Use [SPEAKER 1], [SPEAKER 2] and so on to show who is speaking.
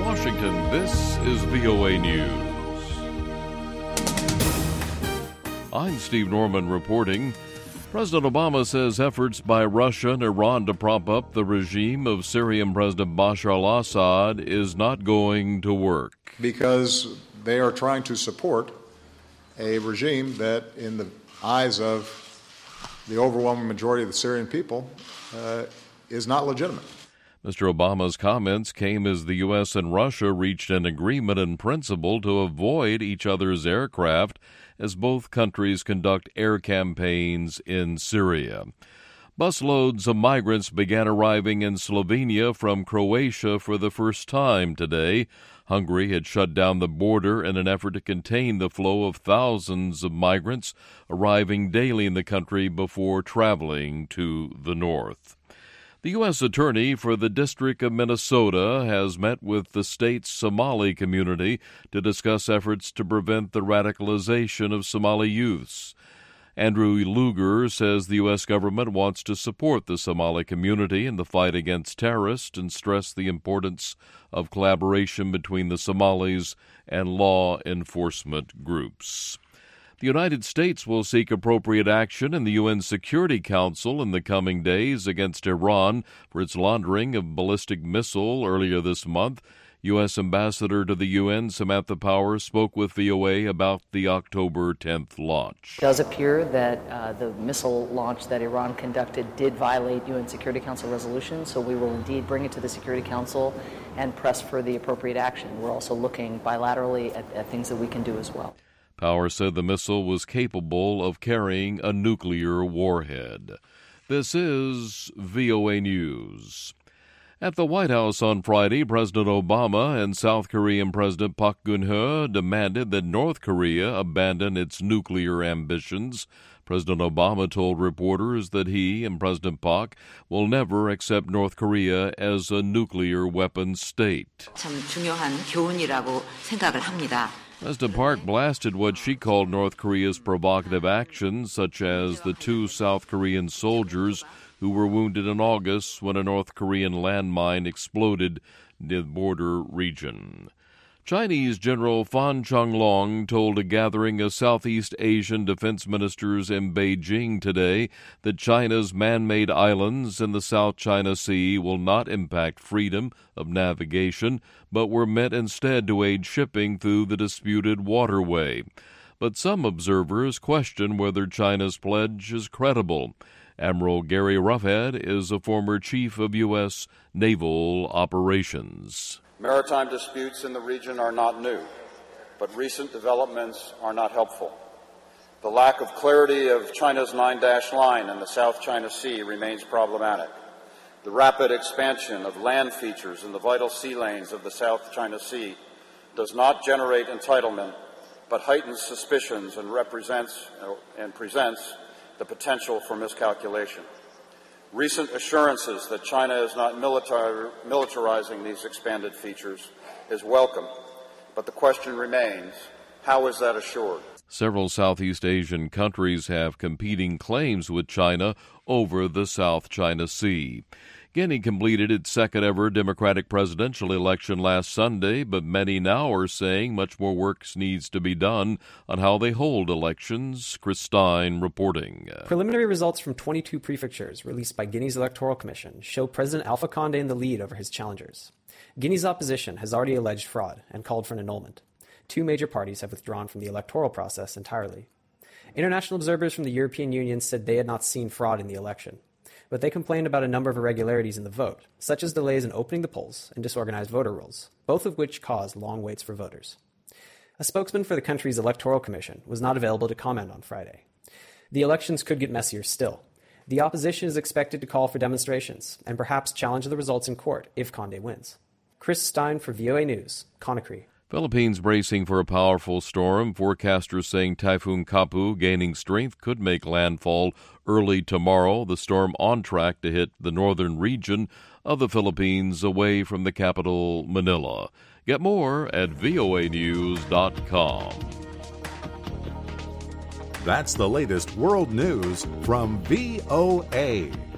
[SPEAKER 1] Washington, this is VOA News. I'm Steve Norman reporting. President Obama says efforts by Russia and Iran to prop up the regime of Syrian President Bashar al-Assad is not going to work.
[SPEAKER 2] Because they are trying to support a regime that, in the eyes of the overwhelming majority of the Syrian people, is not legitimate.
[SPEAKER 1] Mr. Obama's comments came as the U.S. and Russia reached an agreement in principle to avoid each other's aircraft as both countries conduct air campaigns in Syria. Busloads of migrants began arriving in Slovenia from Croatia for the first time today. Hungary had shut down the border in an effort to contain the flow of thousands of migrants arriving daily in the country before traveling to the north. The U.S. Attorney for the District of Minnesota has met with the state's Somali community to discuss efforts to prevent the radicalization of Somali youths. Andrew Luger says the U.S. government wants to support the Somali community in the fight against terrorists and stress the importance of collaboration between the Somalis and law enforcement groups. The United States will seek appropriate action in the UN Security Council in the coming days against Iran for its launching of ballistic missile earlier this month. U.S. Ambassador to the UN, Samantha Power, spoke with VOA about the October 10th launch.
[SPEAKER 3] It does appear that the missile launch that Iran conducted did violate UN Security Council resolutions, so we will indeed bring it to the Security Council and press for the appropriate action. We're also looking bilaterally at things that we can do as well.
[SPEAKER 1] Power said the missile was capable of carrying a nuclear warhead. This is VOA News. At the White House on Friday, President Obama and South Korean President Park Geun-hye demanded that North Korea abandon its nuclear ambitions. President Obama told reporters that he and President Park will never accept North Korea as a nuclear weapons state.
[SPEAKER 4] 참 중요한 교훈이라고 생각을 합니다.
[SPEAKER 1] President Park blasted what she called North Korea's provocative actions, such as the 2 South Korean soldiers who were wounded in August when a North Korean landmine exploded near the border region. Chinese General Fan Changlong told a gathering of Southeast Asian defense ministers in Beijing today that China's man-made islands in the South China Sea will not impact freedom of navigation, but were meant instead to aid shipping through the disputed waterway. But some observers question whether China's pledge is credible. Admiral Gary Roughead is a former chief of U.S. naval operations.
[SPEAKER 5] Maritime disputes in the region are not new, but recent developments are not helpful. The lack of clarity of China's 9-dash line in the South China Sea remains problematic. The rapid expansion of land features in the vital sea lanes of the South China Sea does not generate entitlement, but heightens suspicions and presents the potential for miscalculation. Recent assurances that China is not militarizing these expanded features is welcome, but the question remains, how is that assured?
[SPEAKER 1] Several Southeast Asian countries have competing claims with China over the South China Sea. Guinea completed its second-ever Democratic presidential election last Sunday, but many now are saying much more work needs to be done on how they hold elections. Chris Stein reporting.
[SPEAKER 6] Preliminary results from 22 prefectures released by Guinea's Electoral Commission show President Alpha Condé in the lead over his challengers. Guinea's opposition has already alleged fraud and called for an annulment. 2 major parties have withdrawn from the electoral process entirely. International observers from the European Union said they had not seen fraud in the election, but they complained about a number of irregularities in the vote, such as delays in opening the polls and disorganized voter rolls, both of which caused long waits for voters. A spokesman for the country's Electoral Commission was not available to comment on Friday. The elections could get messier still. The opposition is expected to call for demonstrations and perhaps challenge the results in court if Condé wins. Chris Stein for VOA News, Conakry.
[SPEAKER 1] Philippines bracing for a powerful storm. Forecasters saying Typhoon Kapu, gaining strength, could make landfall early tomorrow. The storm on track to hit the northern region of the Philippines away from the capital, Manila. Get more at voanews.com.
[SPEAKER 7] That's the latest world news from VOA.